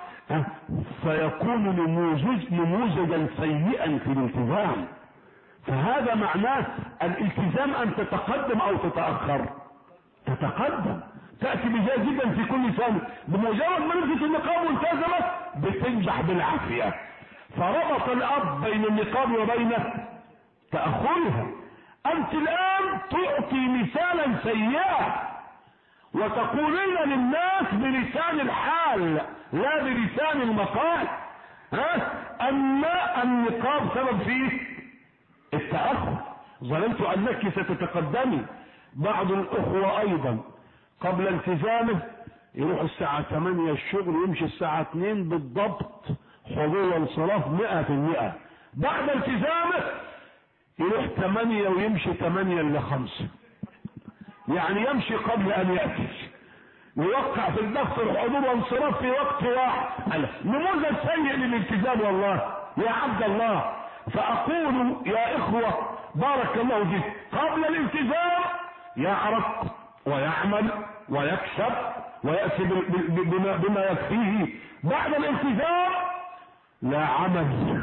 فيكون نموذج نموذجا سيئا في الالتزام. فهذا معناه الالتزام أن تتقدم أو تتأخر. تتقدم، تأتي بجاذبا في كل سنة، بمجرد ما نزلت النقاب والتزمت بتنجح بالعافية. فربط الأب بين النقاب وبين تأخرها. أنت الآن تعطي مثالا سيئا وتقولين للناس بلسان الحال لا بلسان المقال ها أن النقاب سبب فيه التأخر. ظننت أنك ستتقدمي. بعض الأخوة أيضا قبل التزامه يروح الساعة ثمانية الشغل ويمشي الساعة اثنين بالضبط، حضور وانصراف مئة في المئة. بعد التزامه يروح ثمانية ويمشي ثمانية إلى خمسة، يعني يمشي قبل أن يأتي، يوقع في الدفتر حضور وانصراف في وقت واحد. نموذج سيء للالتزام والله يا عبد الله. فأقول يا إخوة بارك الله فيك، قبل الالتزام يعرف ويعمل ويكسب ويأتي بما, بما يكفيه. بعد الالتزام لا عمل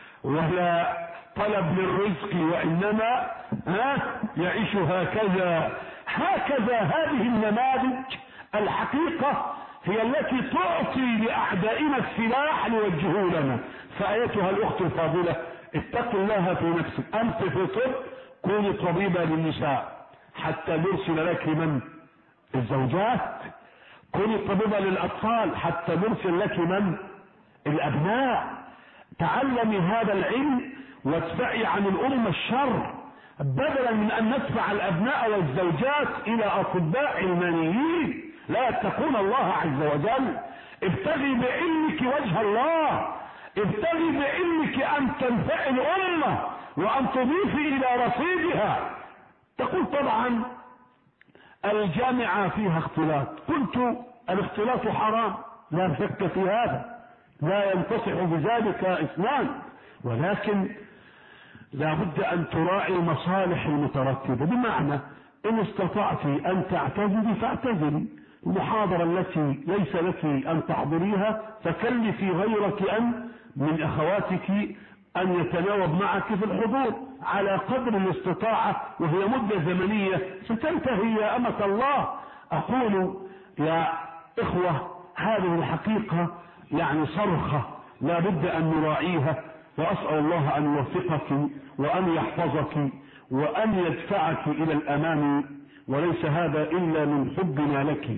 ولا طلب للرزق، وإنما ها يعيش هكذا هكذا. هذه النماذج الحقيقة هي التي تعطي لأعدائنا السلاح ليوجهوا لنا. فأيتها الأخت الفاضلة اتق الله في نفسك. أنت في طب كوني طبيبة للنساء حتى نرسل لك من الزوجات، كوني طبيبة للأطفال حتى نرسل لك من الأبناء. تعلمي هذا العلم وادفعي عن الأمة الشر بدلا من أن ندفع الأبناء والزوجات إلى أطباء علمانيين لا يتقون الله عز وجل. ابتغي بعلمك وجه الله، ابتغي بعلمك أن تنفع الأمة وأن تضيفي إلى رصيدها. تقول طبعا الجامعة فيها اختلاط. قلت الاختلاط حرام لا شك في هذا، لا ينتصح بذلك اثنان، ولكن لا بد أن تراعي مصالح المترتبة. بمعنى إن استطعت أن تعتزلي فاعتزلي. المحاضرة التي ليس لك أن تحضريها فكلفي غيرك أن من أخواتك أن يتناوب معك في الحضور على قدر الاستطاعة، وهي مدة زمنية ستنتهي يا أمة الله. أقول يا إخوة هذه الحقيقة يعني صرخة لا بد أن نراعيها، وأسأل الله أن يوفقك وأن يحفظك وأن يدفعك إلى الأمام، وليس هذا إلا من حبنا لك.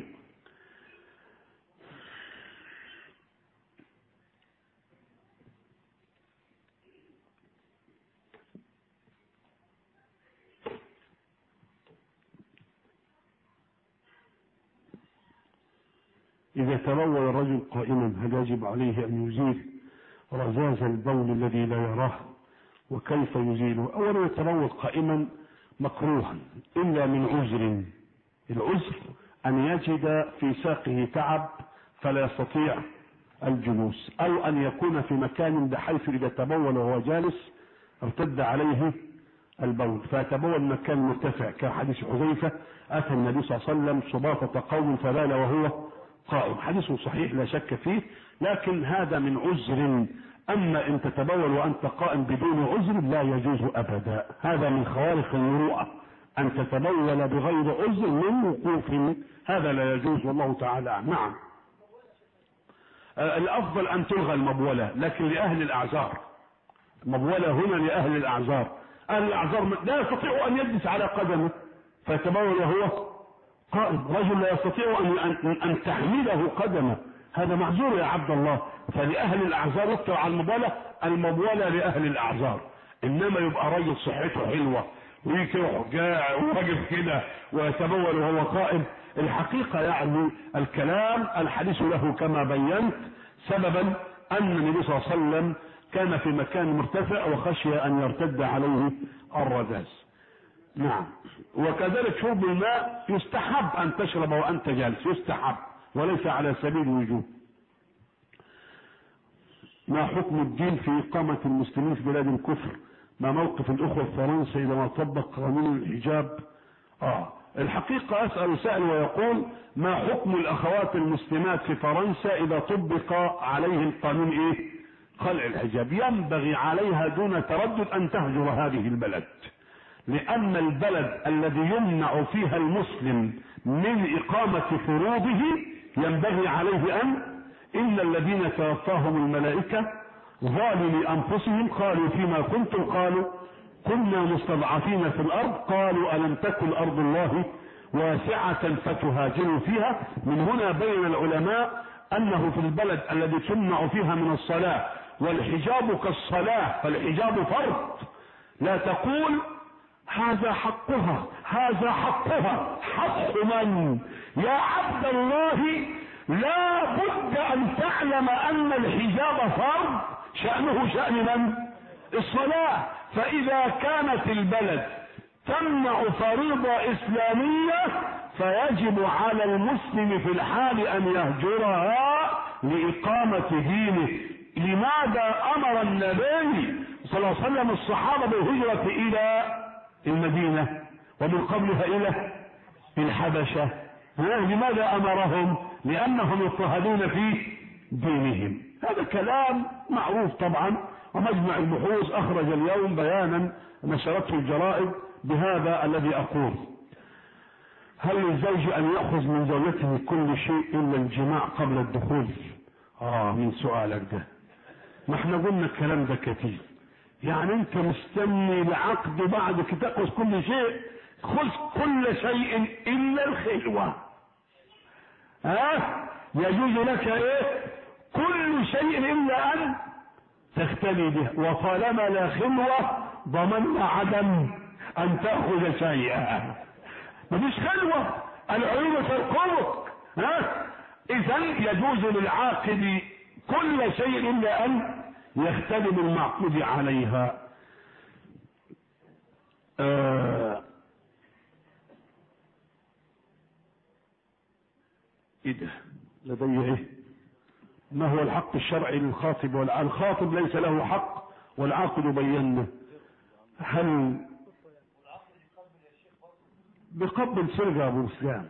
إذا تبول الرجل قائما هل يجب عليه أن يزيل رذاذ البول الذي لا يراه؟ وكيف يزيله؟ أولا يتبول قائما مكروها إلا من عذر. العذر أن يجد في ساقه تعب فلا يستطيع الجلوس، أو أن يكون في مكان بحيث إذا تبول وهو جالس ارتد عليه البول فيتبول مكان مرتفع، كحديث حذيفة أتى النبي صلى الله عليه وسلم سباطة قوم فبال وهو قائم، حديث صحيح لا شك فيه، لكن هذا من عذر. أما إن تتبول وأنت قائم بدون عذر لا يجوز أبدا، هذا من خوارق المروءة، أن تتبول بغير عذر من وقوف، هذا لا يجوز والله تعالى. نعم الأفضل أن تلغى المبولة، لكن لأهل الأعذار، مبولة هنا لأهل الأعذار. أهل الأعذار لا يستطيع أن يجلس على قدمه فيتبول وهو قائم، رجل لا يستطيع أن, أن تحمله قدمه، هذا معذور يا عبد الله. فلأهل الأعذار يكتب على المبولة، المبولة لأهل الأعذار. إنما يبقى راجل صحته حلوة ويروح جاع وراجل كده ويتبول وهو قائم، الحقيقة يعني الكلام الحديث له كما بينت سببا أن النبي صلى الله عليه وسلم كان في مكان مرتفع وخشي أن يرتد عليه الرذاذ. نعم. وكذلك شرب الماء يستحب أن تشرب وأنت جالس، يستحب وليس على سبيل الوجوب. ما حكم الدين في إقامة المسلمين في بلاد الكفر؟ ما موقف الأخوة في فرنسا إذا ما طبق قانون الحجاب؟ آه الحقيقة أسأل سائل ويقول ما حكم الأخوات المسلمات في فرنسا إذا طبق عليهم قانون إيه؟ خلع الحجاب. ينبغي عليها دون تردد أن تهجر هذه البلد، لأن البلد الذي يمنع فيها المسلم من إقامة فروضه ينبغي عليه أن إن الذين توفاهم الملائكة ظالمي أنفسهم قالوا فيما كنتم قالوا كنا مستضعفين في الأرض قالوا ألم تكن أرض الله واسعة فتهاجروا فيها. من هنا بين العلماء أنه في البلد الذي تمنع فيها من الصلاة والحجاب كالصلاة فالحجاب فرض، لا تقول هذا حقها هذا حقها حق من؟ يا عبد الله لا بد أن تعلم أن الحجاب فرض شأنه شأن من؟ الصلاة. فإذا كانت البلد تمنع فريضة إسلامية فيجب على المسلم في الحال أن يهجرها لإقامة دينه. لماذا أمر النبي صلى الله عليه وسلم الصحابة بالهجرة إلى المدينة ومن قبلها إلى الحبشة؟ لماذا أمرهم؟ لأنهم يضطهدون في دينهم. هذا كلام معروف طبعا، ومجمع البحوث أخرج اليوم بيانا نشرته الجرائد بهذا الذي أقول. هل للزوج أن يأخذ من زوجته كل شيء إلا الجماع قبل الدخول؟ آه من سؤالك ده، ما احنا قلنا الكلام ده كتير. يعني انت مستني العقد بعد كده تأخذ كل شيء؟ خذ كل شيء إلا الخلوة. ها أه؟ يجوز لك ايه؟ كل شيء إلا أن تختلي به، وطالما لا خلوة ضمننا عدم أن تأخذ شيئا. مفيش خلوة، العيون ترقبك. ها إذن يجوز للعاقد كل شيء إلا أن يختلم المعقود عليها. آه إيه ده؟ لدي إيه؟ ما هو الحق الشرعي للخاطب؟ والخاطب ليس له حق والعاقد بينه. هل بقبل سرقة أبو اسلام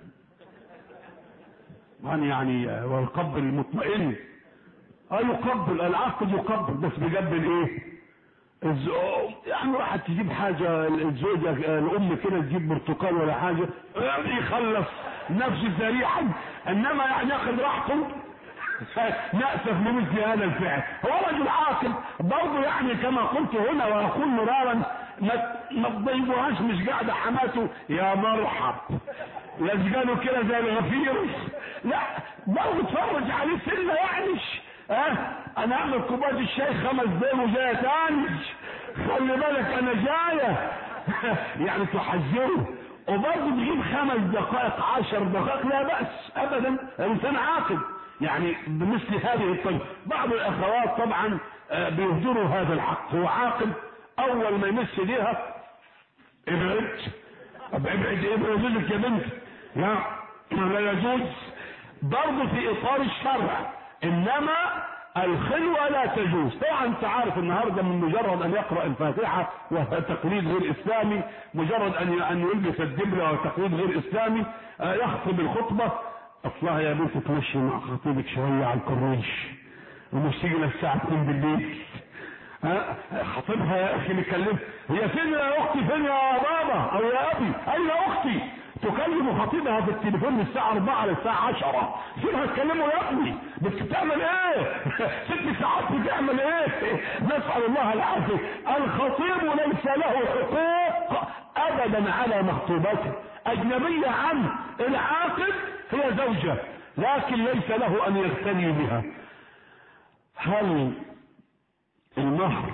يعني يعني والقبل المطمئن؟ اه يقبل، العاقد يقبل، بس بيقبل ايه؟ الزوج يعني واحد تجيب حاجة الزوجة الام كده تجيب برتقال ولا حاجة يخلص نفسه سريعا، انما يعني ياخذ راحته نأسف لمثل هذا الفعل. هو رجل عاقل برضه يعني كما قلت هنا واقول مرارا، ما تضيبوهاش مش قاعده حماته يا مرحب يسجنوا كده زي الغفير، لا برضه اتفرج عليه سنه يعني. ها أه؟ انا اعمل كوبايه الشاي خمس دقايق وجايه تاني، خلي بالك انا جايه يعني تحذره، وبرضه تجيب خمس دقائق عشر دقائق لا بأس ابدا، انسان عاقل يعني بمثل هذه الطريقه. بعض الاخوات طبعا بيهدروا هذا الحق، هو عاقل اول ما يمس ايديها ابعد ابعد ابعد لك يا بنت، لا لا يجوز برضه في اطار الشرع، انما الخلوة لا تجوز. طبعا انت عارف النهارده من مجرد ان يقرأ الفاتحة وهو تقليد غير اسلامي، مجرد ان ان يلبس الدبلة وهو تقليد غير اسلامي، يخطب الخطبة اصلها يا بنت تمشي مع خطيبك شوية على الكورنيش ومش تيجي للساعة اتنين بالليل. ها خطيبها يا اخي نكلم، هي فين يا اختي فين يا بابا او يا ابي اين اختي؟ تكلم خطيبها في التليفون من الساعة أربعة للساعة عشرة، سيبها تكلمه يا ابني بتعمل ايه؟ ست ساعات بتعمل ايه؟ نسأل الله العافية. الخطيب ليس له حقوق ابدا على مخطوبته، اجنبية عنه. العاقد هي زوجة لكن ليس له ان يغتني بها. هل المهر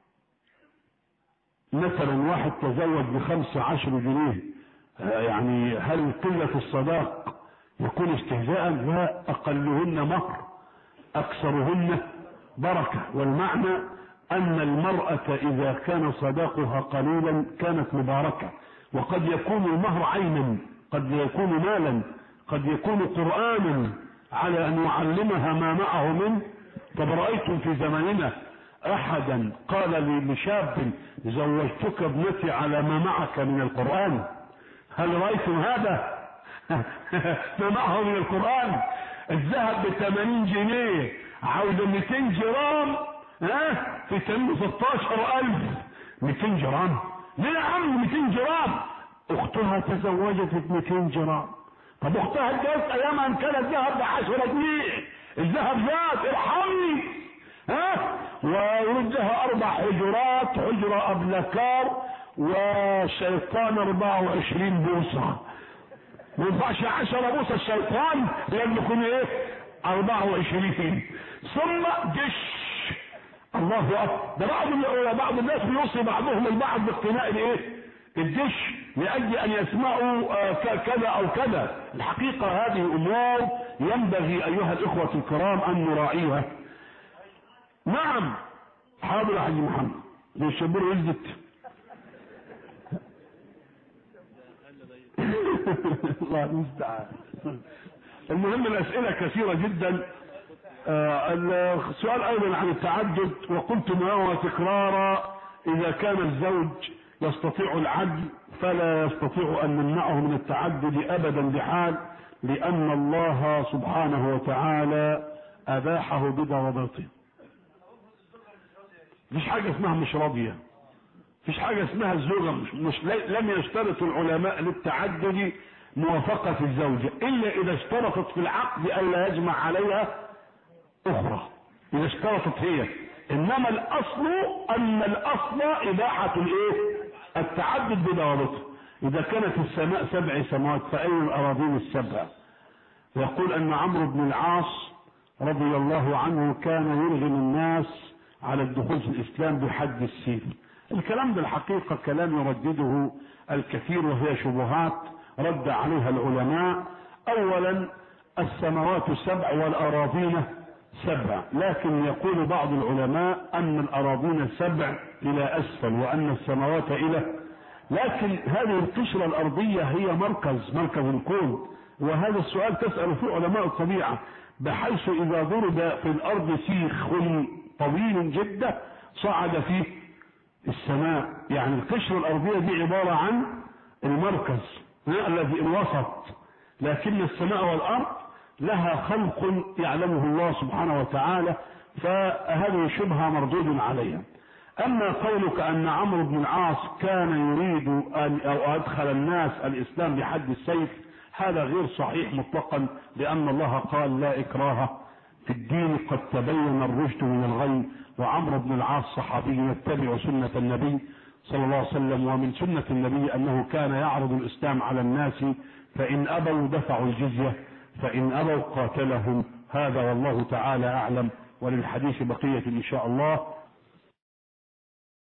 مثلا واحد تزوج بخمسة عشر جنيه يعني هل قلة الصداق يكون استهزاء؟ لا، اقلهن مهر اكثرهن بركة، والمعنى ان المرأة اذا كان صداقها قليلا كانت مباركة، وقد يكون المهر عينا، قد يكون مالا، قد يكون قرآنا على ان يعلمها ما معه منه. طب رأيتم في زماننا احدا قال لي لشاب زوجتك ابنتي على ما معك من القرآن؟ هل رأيتم هذا؟ ما معه من القرآن. الذهب بثمانين جنيه عاوز مئتين جرام، ها في تم ستاشر ألف. مئتين جرام ليه يا عم؟ مئتين جرام. اختها تزوجت ب مئتين جرام. طب اختها اتجوزت ايامها ان كان الذهب ب عشرة جنيه، الذهب زاد ارحمني. ها ويردها اربع حجرات، حجرة ابلكار والشيطان اربعة وعشرين بوصة. ما ينفعش عشرة بوصة الشيطان لان يكون ايه اربعة وعشرين. ثم دش الله اكبر. ده بعض بعض الناس بيوصي بعضهم البعض باقتناء الايه الدش لاجل ان يسمعوا كذا او كذا. الحقيقة هذه امور ينبغي ايها الاخوة الكرام ان نراعيها. نعم حاضر يا حاج محمد للشبور وزدت الله المستعان. المهم الاسئلة كثيرة جدا. آه السؤال ايضا عن التعدد، وقلت معه تكرارا اذا كان الزوج يستطيع العدل فلا يستطيع ان نمنعه من التعدد ابدا بحال، لان الله سبحانه وتعالى اباحه بضوابطه. مفيش حاجة اسمها مش راضية، مفيش حاجة اسمها الزوجة مش, مش لم يشترط العلماء للتعدد موافقة الزوجة الا اذا اشترطت في العقد الا يجمع عليها اخرى، اذا اشترطت هي. انما الاصل ان الاصل اباحة الايه التعدد بضوابطه. اذا كانت السماء سبع سماوات فاين الاراضين السبع؟ يقول ان عمرو بن العاص رضي الله عنه كان يرغم الناس على الدخول في الاسلام بحد السيف. الكلام ده الحقيقة كلام يردده الكثير وهي شبهات رد عليها العلماء. اولا السماوات سبع والاراضين سبع، لكن يقول بعض العلماء ان الاراضين سبع الى اسفل وان السماوات الى، لكن هذه القشرة الارضية هي مركز مركز الكون، وهذا السؤال تسأل فيه علماء الطبيعة، بحيث اذا ضرب في الارض سيخ طويل جدا صعد فيه السماء. يعني القشرة الارضية دي عبارة عن المركز الذي الوسط، لكن السماء والارض لها خلق يعلمه الله سبحانه وتعالى، فهذه شبهة مردود عليها. اما قولك ان عمرو بن العاص كان يريد ان او ادخل الناس الاسلام بحد السيف، هذا غير صحيح مطلقا، لان الله قال لا اكراه في في الدين قد تبين الرشد من الغي، وعمرو بن العاص صحابي يتبع سنة النبي صلى الله عليه وسلم، ومن سنة النبي أنه كان يعرض الإسلام على الناس، فإن أبوا دفعوا الجزية، فإن أبوا قاتلهم. هذا والله تعالى أعلم، وللحديث بقية إن شاء الله.